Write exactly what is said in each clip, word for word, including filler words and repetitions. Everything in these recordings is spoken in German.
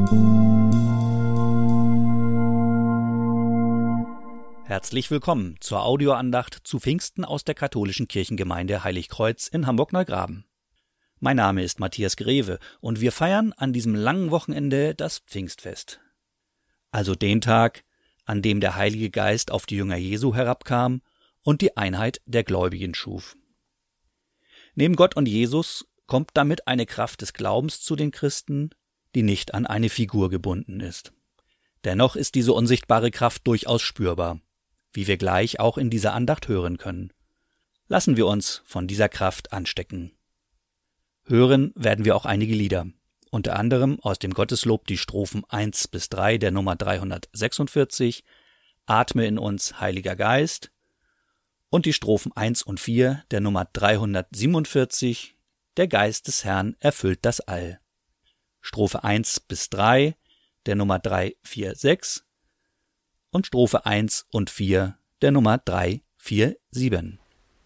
Herzlich willkommen zur Audioandacht zu Pfingsten aus der katholischen Kirchengemeinde Heiligkreuz in Hamburg-Neugraben. Mein Name ist Matthias Greve und wir feiern an diesem langen Wochenende das Pfingstfest. Also den Tag, an dem der Heilige Geist auf die Jünger Jesu herabkam und die Einheit der Gläubigen schuf. Neben Gott und Jesus kommt damit eine Kraft des Glaubens zu den Christen, die nicht an eine Figur gebunden ist. Dennoch ist diese unsichtbare Kraft durchaus spürbar, wie wir gleich auch in dieser Andacht hören können. Lassen wir uns von dieser Kraft anstecken. Hören werden wir auch einige Lieder, unter anderem aus dem Gotteslob die Strophen eins bis drei der Nummer dreihundertsechsundvierzig, Atme in uns, Heiliger Geist, und die Strophen eins und vier der Nummer dreihundertsiebenundvierzig, Der Geist des Herrn erfüllt das All. Strophe eins bis drei der Nummer dreihundertsechsundvierzig und Strophe eins und vier der Nummer dreihundertsiebenundvierzig.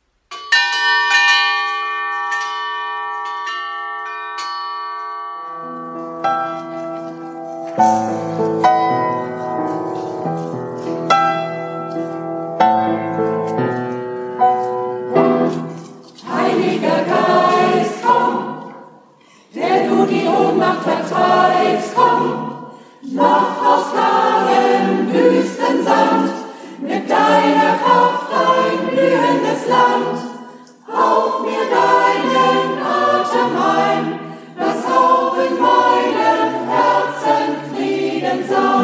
Heiliger Geist, komm, der du die Ohnmacht vertreibst, komm, noch aus klarem Wüstensand, mit deiner Kraft ein blühendes Land. Hauch mir deinen Atem ein, dass auch in meinem Herzen Frieden sei.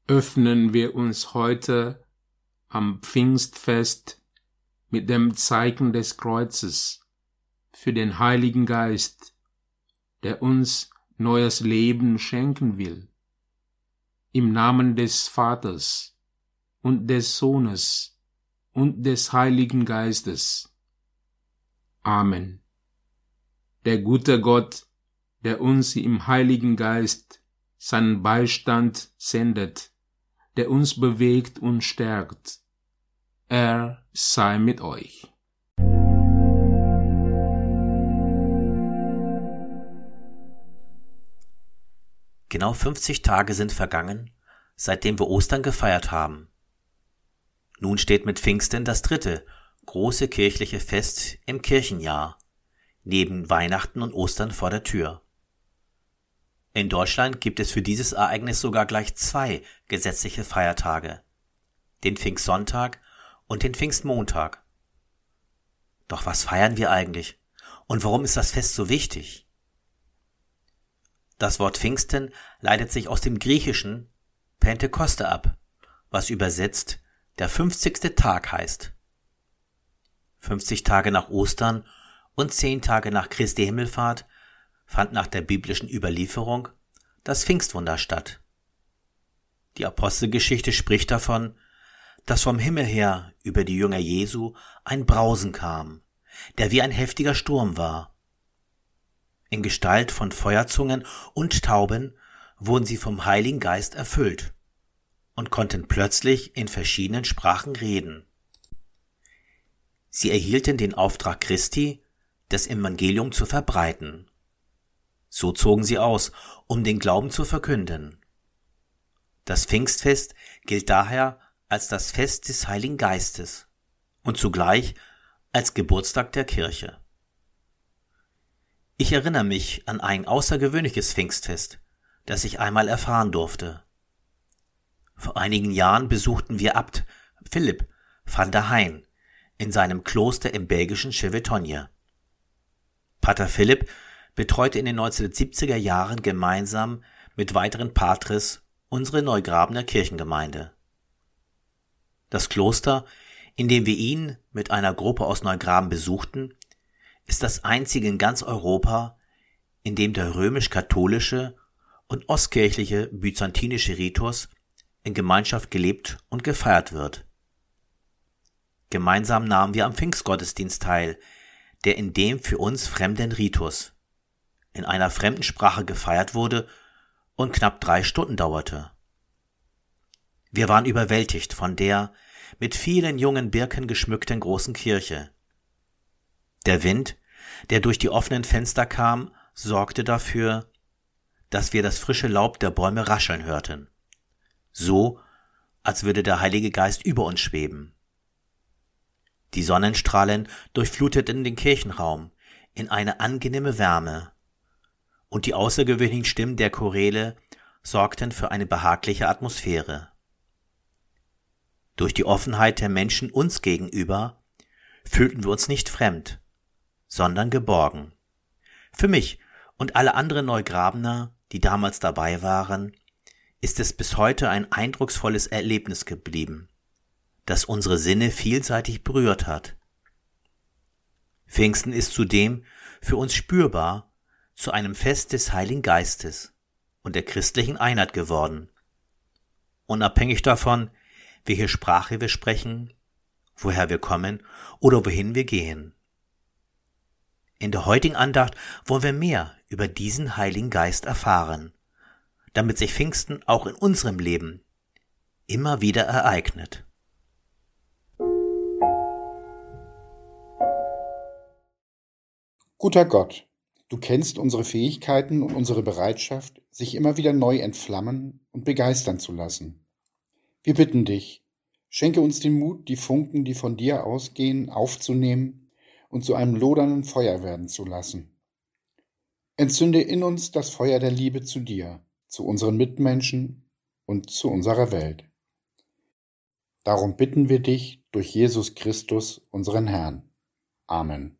öffnen wir uns heute am Pfingstfest mit dem Zeichen des Kreuzes für den Heiligen Geist, der uns neues Leben schenken will. Im Namen des Vaters und des Sohnes und des Heiligen Geistes. Amen. Der gute Gott, der uns im Heiligen Geist seinen Beistand sendet, der uns bewegt und stärkt, er sei mit euch. Genau fünfzig Tage sind vergangen, seitdem wir Ostern gefeiert haben. Nun steht mit Pfingsten das dritte, große kirchliche Fest im Kirchenjahr, neben Weihnachten und Ostern vor der Tür. In Deutschland gibt es für dieses Ereignis sogar gleich zwei gesetzliche Feiertage, den Pfingstsonntag und den Pfingstmontag. Doch was feiern wir eigentlich und warum ist das Fest so wichtig? Das Wort Pfingsten leitet sich aus dem Griechischen Pentekoste ab, was übersetzt der fünfzigste Tag heißt. fünfzig Tage nach Ostern und zehn Tage nach Christi Himmelfahrt fand nach der biblischen Überlieferung das Pfingstwunder statt. Die Apostelgeschichte spricht davon, dass vom Himmel her über die Jünger Jesu ein Brausen kam, der wie ein heftiger Sturm war. In Gestalt von Feuerzungen und Tauben wurden sie vom Heiligen Geist erfüllt und konnten plötzlich in verschiedenen Sprachen reden. Sie erhielten den Auftrag Christi, das Evangelium zu verbreiten. So zogen sie aus, um den Glauben zu verkünden. Das Pfingstfest gilt daher als das Fest des Heiligen Geistes und zugleich als Geburtstag der Kirche. Ich erinnere mich an ein außergewöhnliches Pfingstfest, das ich einmal erfahren durfte. Vor einigen Jahren besuchten wir Abt Philipp van der Heijn in seinem Kloster im belgischen Chevetogne. Pater Philipp betreute in den neunzehnhundertsiebziger Jahren gemeinsam mit weiteren Patres unsere Neugrabener Kirchengemeinde. Das Kloster, in dem wir ihn mit einer Gruppe aus Neugraben besuchten, ist das einzige in ganz Europa, in dem der römisch-katholische und ostkirchliche byzantinische Ritus in Gemeinschaft gelebt und gefeiert wird. Gemeinsam nahmen wir am Pfingstgottesdienst teil, der in dem für uns fremden Ritus in einer fremden Sprache gefeiert wurde und knapp drei Stunden dauerte. Wir waren überwältigt von der mit vielen jungen Birken geschmückten großen Kirche. Der Wind, der durch die offenen Fenster kam, sorgte dafür, dass wir das frische Laub der Bäume rascheln hörten, so als würde der Heilige Geist über uns schweben. Die Sonnenstrahlen durchfluteten den Kirchenraum in eine angenehme Wärme, und die außergewöhnlichen Stimmen der Choräle sorgten für eine behagliche Atmosphäre. Durch die Offenheit der Menschen uns gegenüber fühlten wir uns nicht fremd, sondern geborgen. Für mich und alle anderen Neugrabener, die damals dabei waren, ist es bis heute ein eindrucksvolles Erlebnis geblieben, das unsere Sinne vielseitig berührt hat. Pfingsten ist zudem für uns spürbar zu einem Fest des Heiligen Geistes und der christlichen Einheit geworden, unabhängig davon, welche Sprache wir sprechen, woher wir kommen oder wohin wir gehen. In der heutigen Andacht wollen wir mehr über diesen Heiligen Geist erfahren, damit sich Pfingsten auch in unserem Leben immer wieder ereignet. Guter Gott, du kennst unsere Fähigkeiten und unsere Bereitschaft, sich immer wieder neu entflammen und begeistern zu lassen. Wir bitten dich, schenke uns den Mut, die Funken, die von dir ausgehen, aufzunehmen und zu einem lodernden Feuer werden zu lassen. Entzünde in uns das Feuer der Liebe zu dir, zu unseren Mitmenschen und zu unserer Welt. Darum bitten wir dich durch Jesus Christus, unseren Herrn. Amen.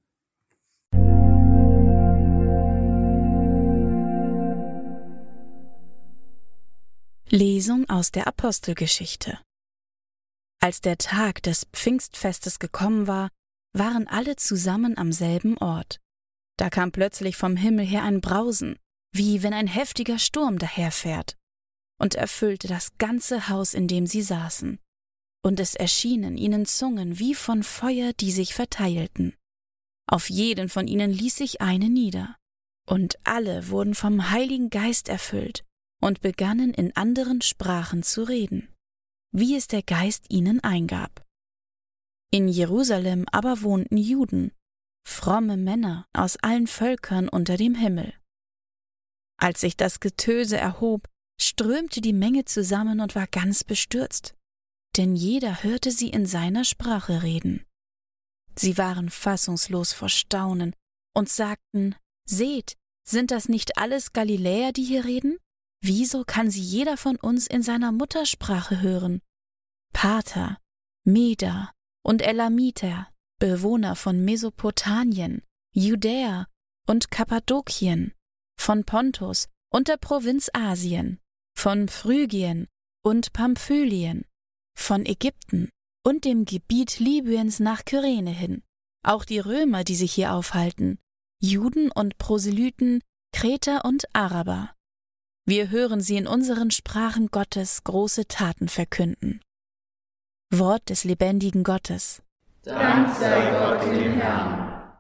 Lesung aus der Apostelgeschichte. Als der Tag des Pfingstfestes gekommen war, waren alle zusammen am selben Ort. Da kam plötzlich vom Himmel her ein Brausen, wie wenn ein heftiger Sturm daherfährt, und erfüllte das ganze Haus, in dem sie saßen. Und es erschienen ihnen Zungen wie von Feuer, die sich verteilten. Auf jeden von ihnen ließ sich eine nieder. Und alle wurden vom Heiligen Geist erfüllt und begannen in anderen Sprachen zu reden, wie es der Geist ihnen eingab. In Jerusalem aber wohnten Juden, fromme Männer aus allen Völkern unter dem Himmel. Als sich das Getöse erhob, strömte die Menge zusammen und war ganz bestürzt, denn jeder hörte sie in seiner Sprache reden. Sie waren fassungslos vor Staunen und sagten: Seht, sind das nicht alles Galiläer, die hier reden? Wieso kann sie jeder von uns in seiner Muttersprache hören? Parther, Meder und Elamiter, Bewohner von Mesopotamien, Judäa und Kappadokien, von Pontus und der Provinz Asien, von Phrygien und Pamphylien, von Ägypten und dem Gebiet Libyens nach Kyrene hin, auch die Römer, die sich hier aufhalten, Juden und Proselyten, Kreter und Araber. Wir hören sie in unseren Sprachen Gottes große Taten verkünden. Wort des lebendigen Gottes. Dank sei Gott dem Herrn.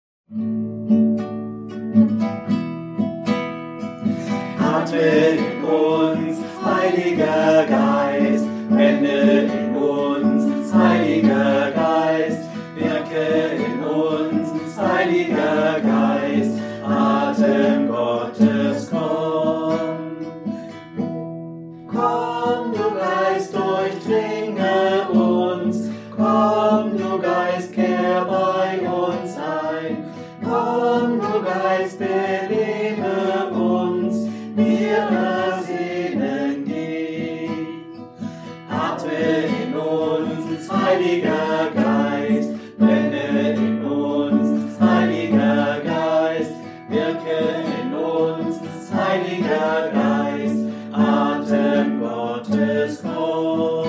Atme in uns, Heiliger Geist, brenne in uns, Heiliger Geist, wirke in uns, Heiliger Geist, Atem Gottes, komm. Komm, du Geist, durchdringe uns, komm, du Geist, kehr bei uns ein, komm, du Geist, belebe uns, wir ersehnen dich. Atme in uns, Heiliger Geist, brenne in uns, Heiliger Geist, wirke in uns, Heiliger Geist, Atem Gottes, komm.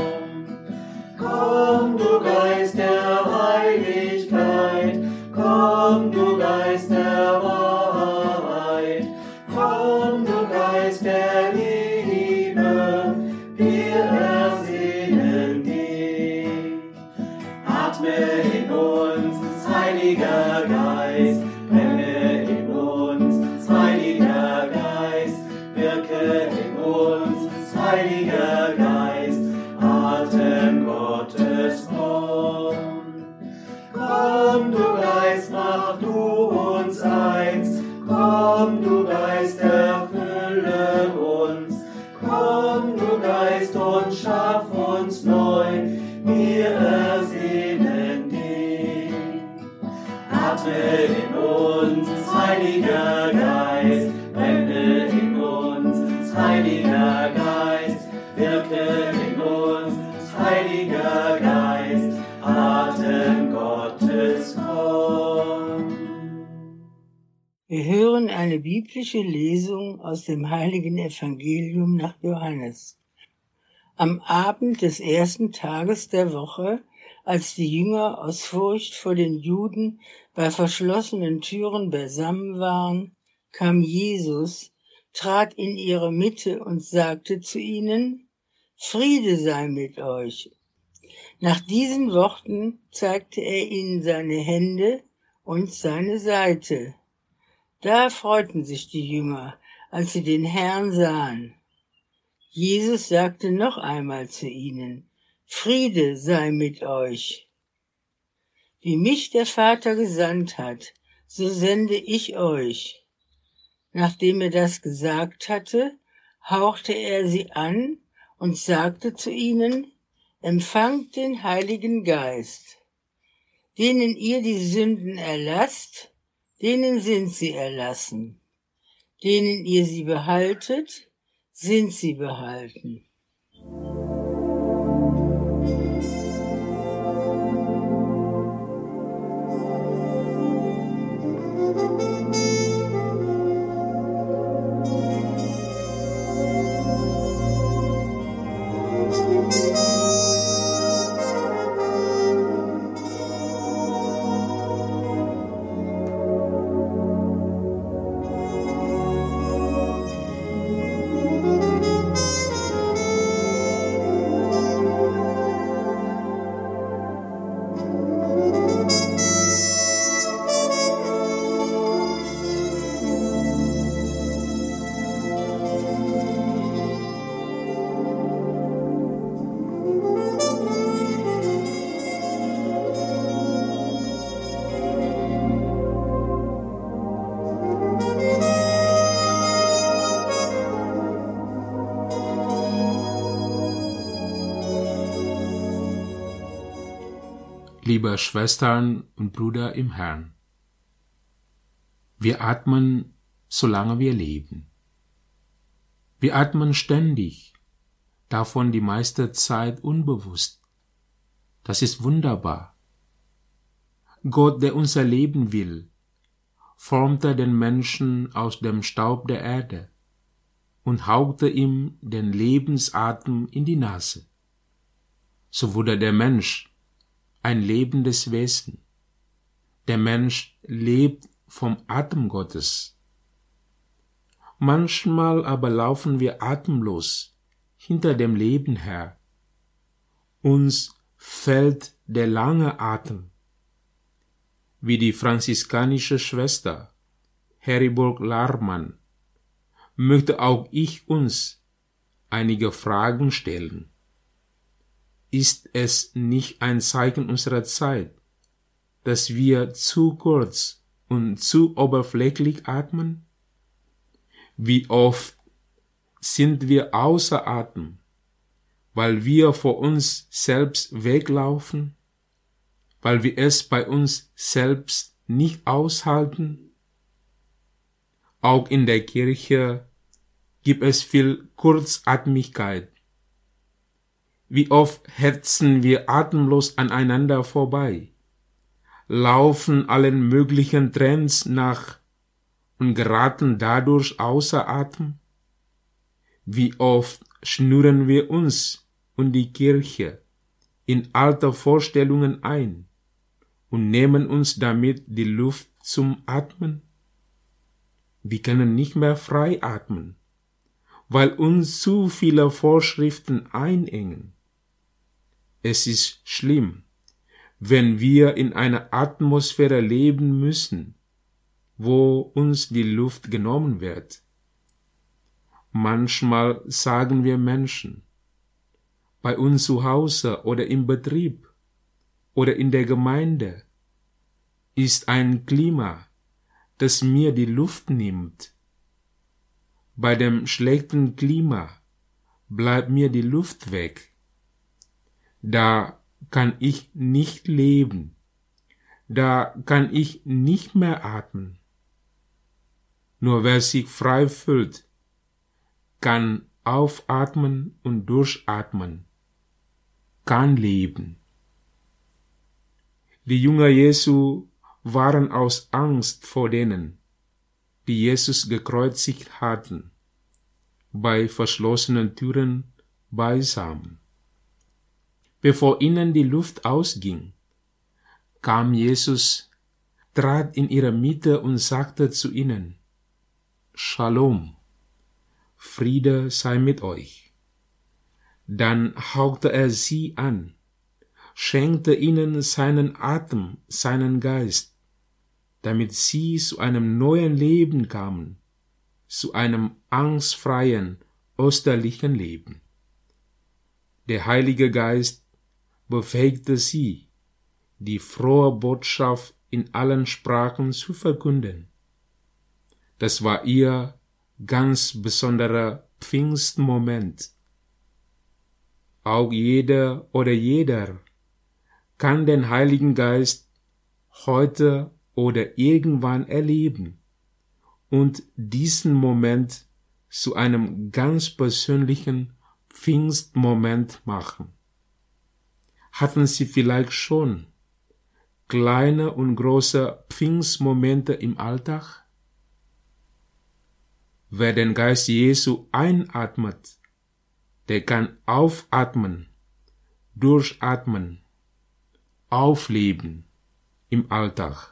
Komm, du Geist der Heiligkeit, komm, du Geist der Wahrheit, komm, du Geist der Liebe, wir ersehnen dich. Atme in uns, Heiliger Geist, brenne in uns, Heiliger Geist, wirke in uns, Heiliger Geist, Atem Gottes, komm. Komm, du Geist, mach du uns eins, komm, du Geist, erfülle uns, komm, du Geist, und schaff uns neu, wir ersehnen dich. Atme in uns, Heiliger Geist, brenne in uns, Heiliger Geist, wirke in uns, Heiliger Geist, Atem Gottes, komm. Wir hören eine biblische Lesung aus dem heiligen Evangelium nach Johannes. Am Abend des ersten Tages der Woche, als die Jünger aus Furcht vor den Juden bei verschlossenen Türen beisammen waren, kam Jesus, trat in ihre Mitte und sagte zu ihnen: Friede sei mit euch. Nach diesen Worten zeigte er ihnen seine Hände und seine Seite. Da freuten sich die Jünger, als sie den Herrn sahen. Jesus sagte noch einmal zu ihnen: Friede sei mit euch. Wie mich der Vater gesandt hat, so sende ich euch. Nachdem er das gesagt hatte, hauchte er sie an und sagte zu ihnen: Empfangt den Heiligen Geist. Denen ihr die Sünden erlasst, denen sind sie erlassen. Denen ihr sie behaltet, sind sie behalten. Liebe Schwestern und Brüder im Herrn, wir atmen, solange wir leben. Wir atmen ständig, davon die meiste Zeit unbewusst. Das ist wunderbar. Gott, der unser Leben will, formte den Menschen aus dem Staub der Erde und hauchte ihm den Lebensatem in die Nase. So wurde der Mensch ein lebendes Wesen. Der Mensch lebt vom Atem Gottes. Manchmal aber laufen wir atemlos hinter dem Leben her. Uns fehlt der lange Atem. Wie die franziskanische Schwester Heriburg Larmann möchte auch ich uns einige Fragen stellen. Ist es nicht ein Zeichen unserer Zeit, dass wir zu kurz und zu oberflächlich atmen? Wie oft sind wir außer Atem, weil wir vor uns selbst weglaufen, weil wir es bei uns selbst nicht aushalten? Auch in der Kirche gibt es viel Kurzatmigkeit. Wie oft hetzen wir atemlos aneinander vorbei, laufen allen möglichen Trends nach und geraten dadurch außer Atem? Wie oft schnüren wir uns und die Kirche in alte Vorstellungen ein und nehmen uns damit die Luft zum Atmen? Wir können nicht mehr frei atmen, weil uns zu viele Vorschriften einengen. Es ist schlimm, wenn wir in einer Atmosphäre leben müssen, wo uns die Luft genommen wird. Manchmal sagen wir Menschen, bei uns zu Hause oder im Betrieb oder in der Gemeinde ist ein Klima, das mir die Luft nimmt. Bei dem schlechten Klima bleibt mir die Luft weg. Da kann ich nicht leben. Da kann ich nicht mehr atmen. Nur wer sich frei fühlt, kann aufatmen und durchatmen, kann leben. Die Jünger Jesu waren aus Angst vor denen, die Jesus gekreuzigt hatten, bei verschlossenen Türen beisammen. Bevor ihnen die Luft ausging, kam Jesus, trat in ihre Mitte und sagte zu ihnen: Shalom, Friede sei mit euch. Dann hauchte er sie an, schenkte ihnen seinen Atem, seinen Geist, damit sie zu einem neuen Leben kamen, zu einem angstfreien, österlichen Leben. Der Heilige Geist befähigte sie, die frohe Botschaft in allen Sprachen zu verkünden. Das war ihr ganz besonderer Pfingstmoment. Auch jeder oder jeder kann den Heiligen Geist heute oder irgendwann erleben und diesen Moment zu einem ganz persönlichen Pfingstmoment machen. Hatten Sie vielleicht schon kleine und große Pfingstmomente im Alltag? Wer den Geist Jesu einatmet, der kann aufatmen, durchatmen, aufleben im Alltag.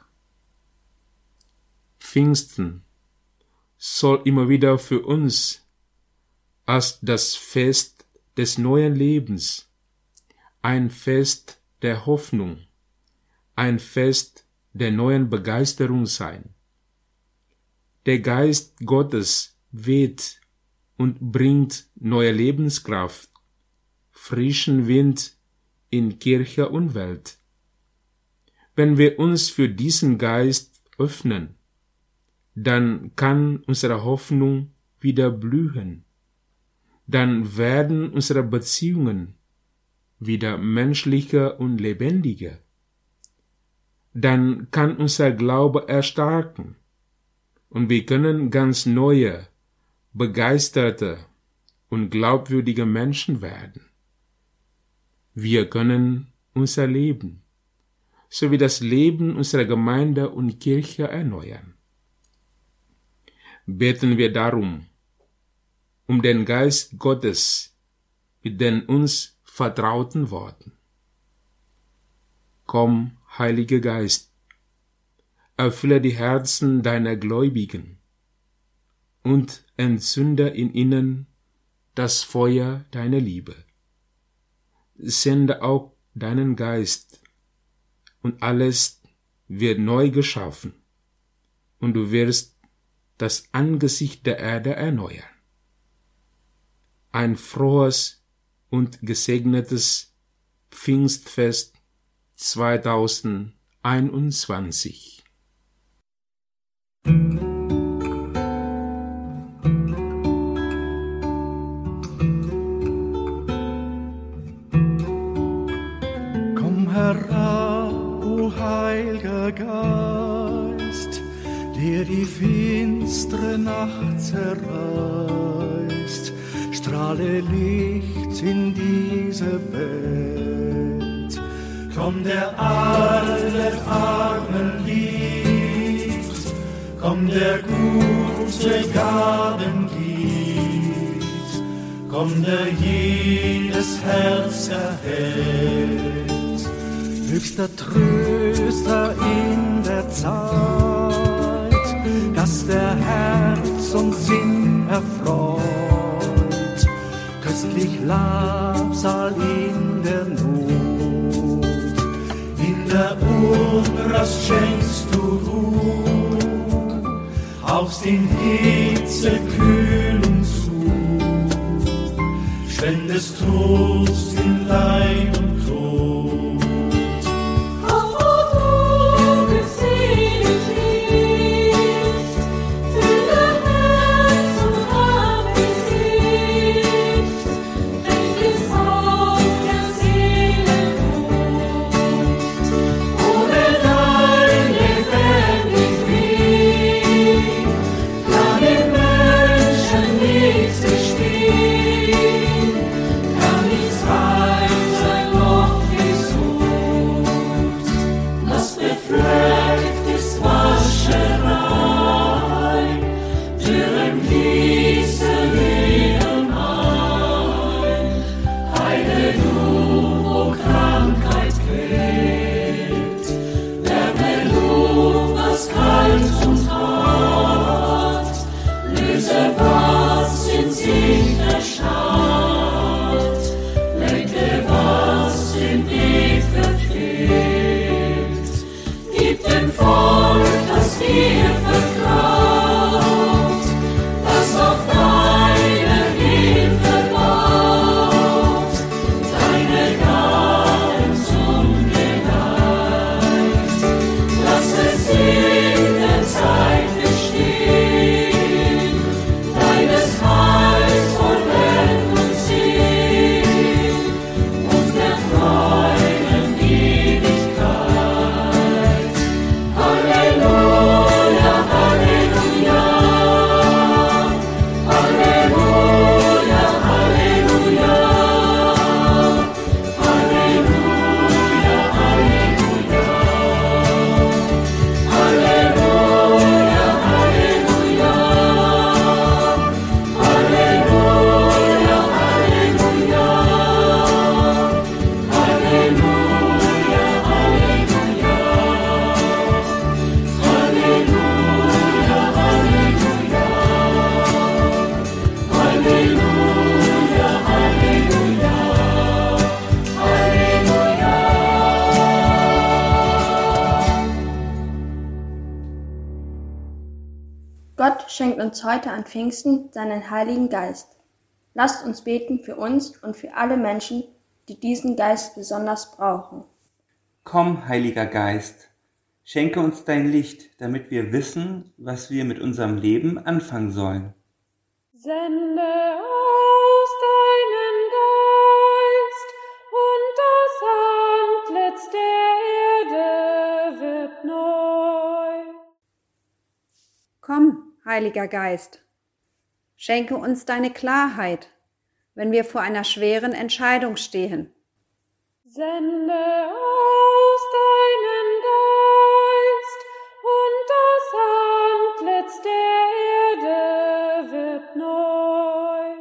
Pfingsten soll immer wieder für uns als das Fest des neuen Lebens, ein Fest der Hoffnung, ein Fest der neuen Begeisterung sein. Der Geist Gottes weht und bringt neue Lebenskraft, frischen Wind in Kirche und Welt. Wenn wir uns für diesen Geist öffnen, dann kann unsere Hoffnung wieder blühen. Dann werden unsere Beziehungen wieder menschlicher und lebendiger. Dann kann unser Glaube erstarken und wir können ganz neue, begeisterte und glaubwürdige Menschen werden. Wir können unser Leben sowie das Leben unserer Gemeinde und Kirche erneuern. Beten wir darum, um den Geist Gottes mit den uns vertrauten Worten. Komm, Heiliger Geist, erfülle die Herzen deiner Gläubigen und entzünde in ihnen das Feuer deiner Liebe. Sende auch deinen Geist, und alles wird neu geschaffen, und du wirst das Angesicht der Erde erneuern. Ein frohes und gesegnetes Pfingstfest zweitausendeinundzwanzig. Komm herab, o Heiliger Geist, der die finstere Nacht zerreißt, strahle Licht in diese Welt. Komm, der alle Armen liebt, komm, der gute Gaben gibt, komm, der jedes Herz erhält. Höchster Tröster in der Zeit, dass der Herz und Sinn erfreut, köstlich Labsal in der Not, in der Unrast schenkst du Ruhe, haust in Hitze Kühlung zu, spendest Trost in Leid und Tod. Kann nichts weiter noch schenkt uns heute an Pfingsten seinen Heiligen Geist. Lasst uns beten für uns und für alle Menschen, die diesen Geist besonders brauchen. Komm, Heiliger Geist, schenke uns dein Licht, damit wir wissen, was wir mit unserem Leben anfangen sollen. Sende aus deinen Geist, und das Antlitz der Erde wird neu. Komm, Heiliger Geist, schenke uns deine Klarheit, wenn wir vor einer schweren Entscheidung stehen. Sende aus deinen Geist, und das Antlitz der Erde wird neu.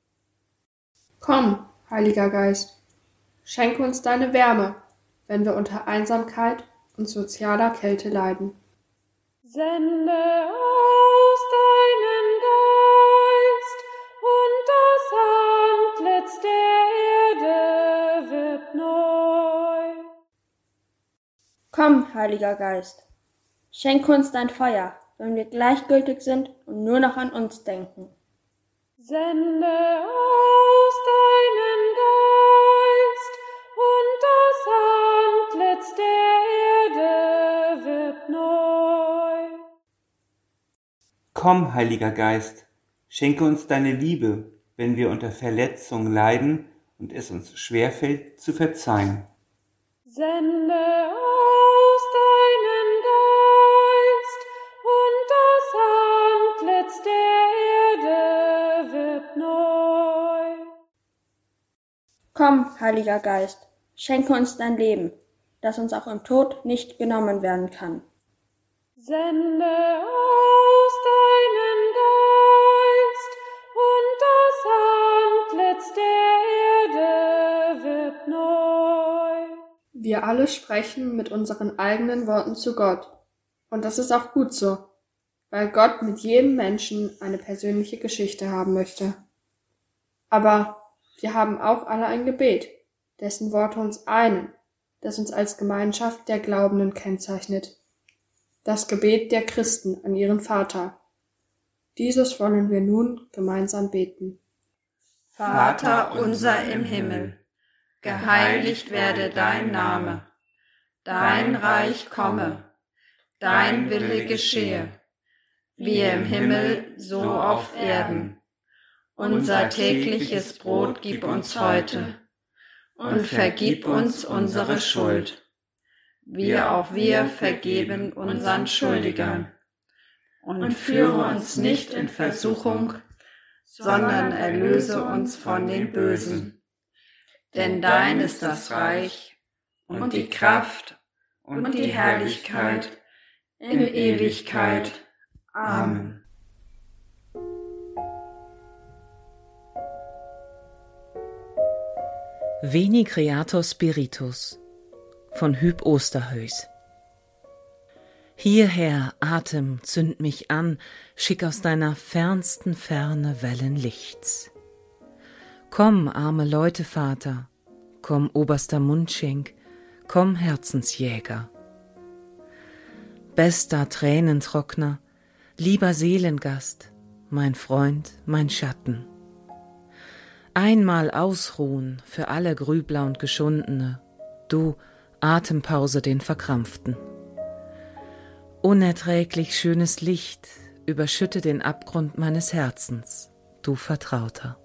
Komm, Heiliger Geist, schenke uns deine Wärme, wenn wir unter Einsamkeit und sozialer Kälte leiden. Sende aus deinen Geist, und das Antlitz der Erde wird neu. Komm, Heiliger Geist, schenke uns dein Feuer, wenn wir gleichgültig sind und nur noch an uns denken. Sende aus deinen Geist, und das Antlitz der Erde wird neu. Komm, Heiliger Geist, schenke uns deine Liebe, wenn wir unter Verletzung leiden und es uns schwerfällt zu verzeihen. Sende aus deinen Geist, und das Antlitz der Erde wird neu. Komm, Heiliger Geist, schenke uns dein Leben, das uns auch im Tod nicht genommen werden kann. Sende aus deinen Geist, und das Antlitz der Erde wird neu. Wir alle sprechen mit unseren eigenen Worten zu Gott. Und das ist auch gut so, weil Gott mit jedem Menschen eine persönliche Geschichte haben möchte. Aber wir haben auch alle ein Gebet, dessen Worte uns einen, das uns als Gemeinschaft der Glaubenden kennzeichnet. Das Gebet der Christen an ihren Vater. Dieses wollen wir nun gemeinsam beten. Vater unser im Himmel, geheiligt werde dein Name, dein Reich komme, dein Wille geschehe, wie im Himmel, so auf Erden. Unser tägliches Brot gib uns heute und vergib uns unsere Schuld, wie auch wir vergeben unseren Schuldigern. Und führe uns nicht in Versuchung, sondern erlöse uns von den Bösen. Denn dein ist das Reich und die Kraft und die Herrlichkeit in Ewigkeit. Amen. Veni Creator Spiritus von Huub Osterhuis. Hierher, Atem, zünd mich an, schick aus deiner fernsten Ferne Wellen Lichts. Komm, arme Leute, Vater, komm, oberster Mundschenk, komm, Herzensjäger. Bester Tränentrockner, lieber Seelengast, mein Freund, mein Schatten. Einmal ausruhen für alle Grübler und Geschundene, du, Atempause den Verkrampften. Unerträglich schönes Licht, überschütte den Abgrund meines Herzens, du Vertrauter.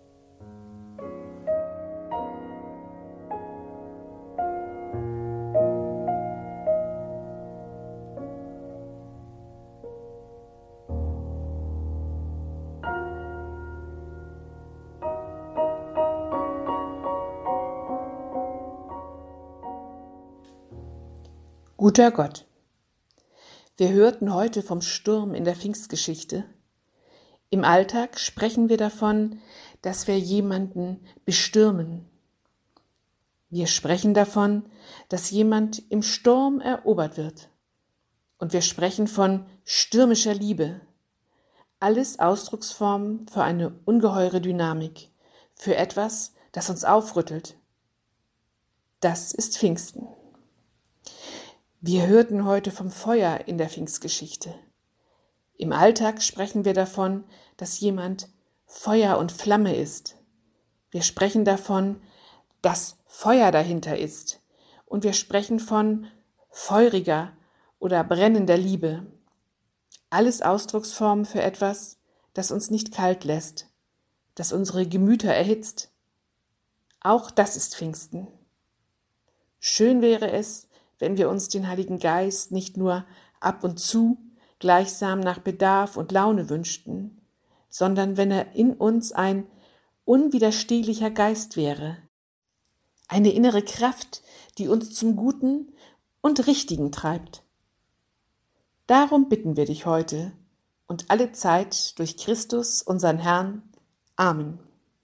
Guter Gott, wir hörten heute vom Sturm in der Pfingstgeschichte. Im Alltag sprechen wir davon, dass wir jemanden bestürmen. Wir sprechen davon, dass jemand im Sturm erobert wird. Und wir sprechen von stürmischer Liebe. Alles Ausdrucksformen für eine ungeheure Dynamik, für etwas, das uns aufrüttelt. Das ist Pfingsten. Wir hörten heute vom Feuer in der Pfingstgeschichte. Im Alltag sprechen wir davon, dass jemand Feuer und Flamme ist. Wir sprechen davon, dass Feuer dahinter ist. Und wir sprechen von feuriger oder brennender Liebe. Alles Ausdrucksformen für etwas, das uns nicht kalt lässt, das unsere Gemüter erhitzt. Auch das ist Pfingsten. Schön wäre es, wenn wir uns den Heiligen Geist nicht nur ab und zu gleichsam nach Bedarf und Laune wünschten, sondern wenn er in uns ein unwiderstehlicher Geist wäre, eine innere Kraft, die uns zum Guten und Richtigen treibt. Darum bitten wir dich heute und alle Zeit durch Christus, unseren Herrn. Amen.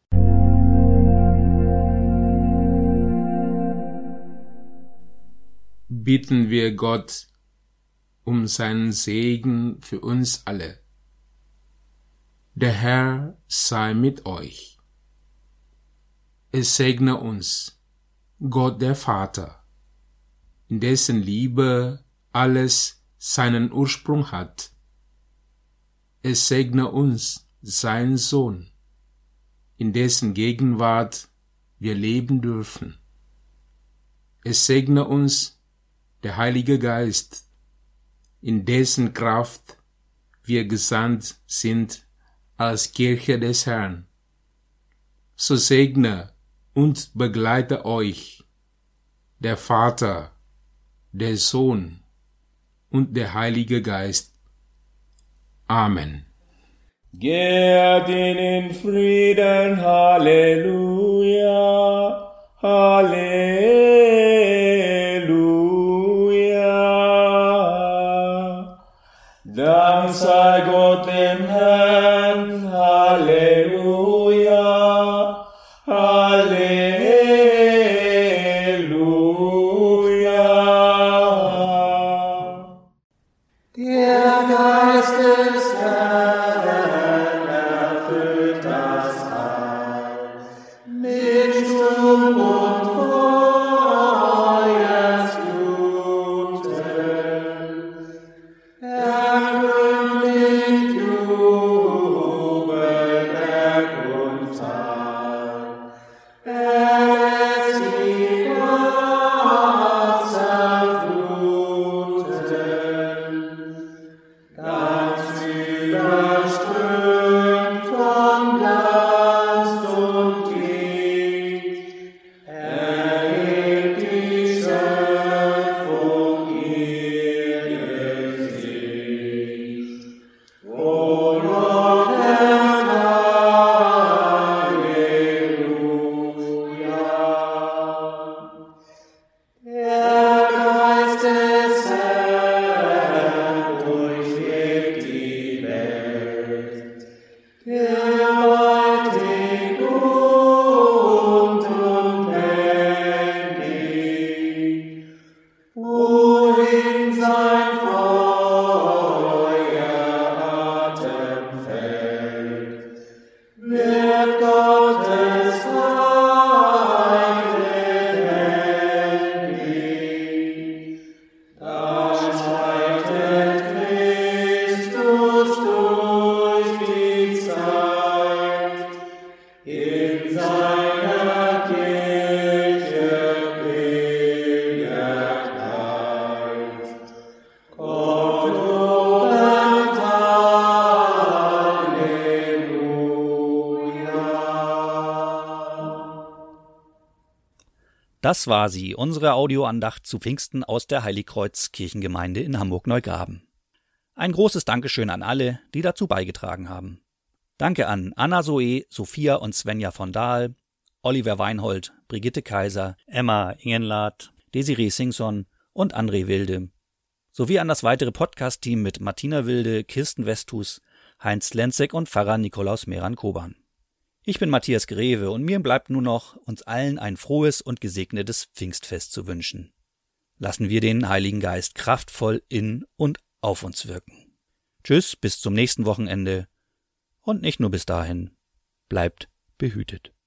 Bitten wir Gott um seinen Segen für uns alle. Der Herr sei mit euch. Es segne uns, Gott der Vater, in dessen Liebe alles seinen Ursprung hat. Es segne uns, sein Sohn, in dessen Gegenwart wir leben dürfen. Es segne uns der Heilige Geist, in dessen Kraft wir gesandt sind als Kirche des Herrn. So segne und begleite euch der Vater, der Sohn und der Heilige Geist. Amen. Geht in Frieden, Halleluja, Halleluja. Dank sei Gott dem Herrn, Halleluja, Halleluja. Der Geist des Herrn erfüllt das All mit Sturm und Feuersfluten. Ergründet Jubel, Berg und Tal. Er lässt die Wasser fluten. Ganz überströmt von Glanz und Licht, erhebt die Schöpfung ihr Gesicht. Frohlockend Halleluja. Der Geist des Herrn durchlebt die Welt, gewaltig und unbändig, wohin sein Feueratem fällt, wird Gottes Heil lebendig. Da schreitet Christus durch die Zeit, in seiner Kirche Pilgerkleid. Gott lobend Halleluja. Das war sie, unsere Audioandacht zu Pfingsten aus der Heiligkreuz-Kirchengemeinde in Hamburg-Neugraben. Ein großes Dankeschön an alle, die dazu beigetragen haben. Danke an Anna Zoe, Sophia und Svenja von Dahl, Oliver Weinhold, Brigitte Kaiser, Emma Ingenlath, Desiree Singson und André Wilde, sowie an das weitere Podcast-Team mit Martina Wilde, Kirsten Westhus, Heinz Lenzek und Pfarrer Nikolaus Meran-Koban. Ich bin Matthias Greve und mir bleibt nur noch, uns allen ein frohes und gesegnetes Pfingstfest zu wünschen. Lassen wir den Heiligen Geist kraftvoll in und auf uns wirken. Tschüss, bis zum nächsten Wochenende und nicht nur bis dahin, bleibt behütet.